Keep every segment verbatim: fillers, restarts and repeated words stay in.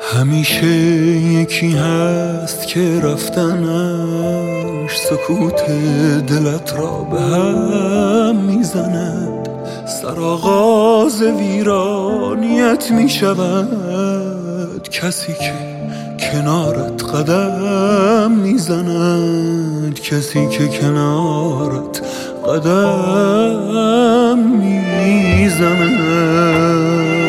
همیشه یکی هست که رفتنش سکوت دلت را به هم میزند، سرآغاز ویرانیت میشود کسی که کنارت قدم میزند، کسی که کنارت قدم میزند.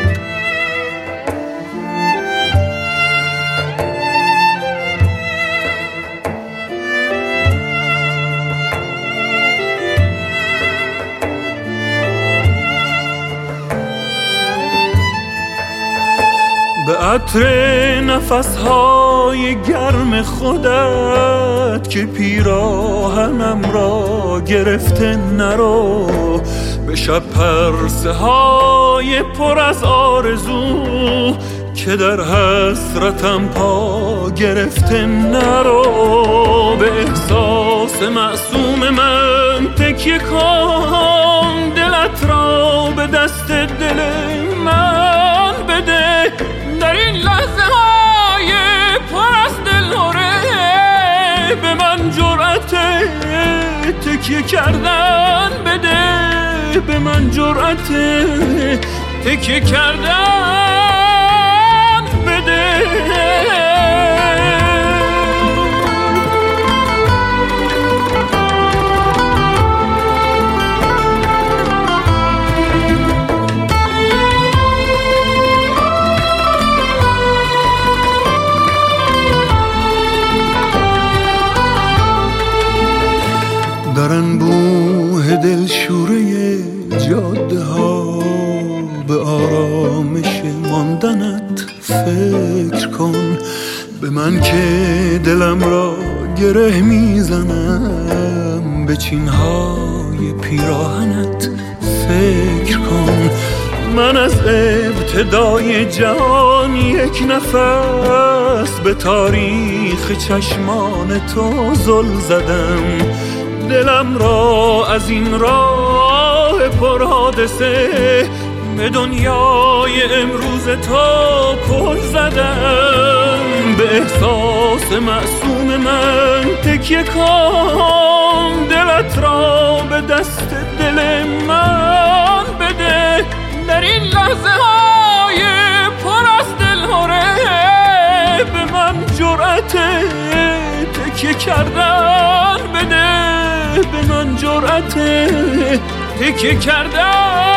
به عطر نفسهای گرم خودت که پیراهنم را گرفته نرو، به شب پرسه های پر از آرزو که در حسرتم پا گرفته نرو. به احساس معصوم من تکیه کن، دلت را به دست دل من بده، در این لحظه های پر از دلهره به من جرأت تکیه کردن بده، به من جرأت تکیه کردن بده. در انبوه دلشوره جاده ها به آرامش ماندنت فکر کن، به من که دلم را گره میزنم، به چینهای پیراهنت فکر کن. من از ابتدای جهان یک نفس به تاریخ چشمان تو زل زدم، دلم را از این راه پر حادثه به دنیای امروز تو پل زدم. به احساس معصوم من تکیه کن، دلت را به دست دل من بده، در این لحظه های پر از دلهره به من جرأت تکیه کردن بده، به من جرأت تکیه کردن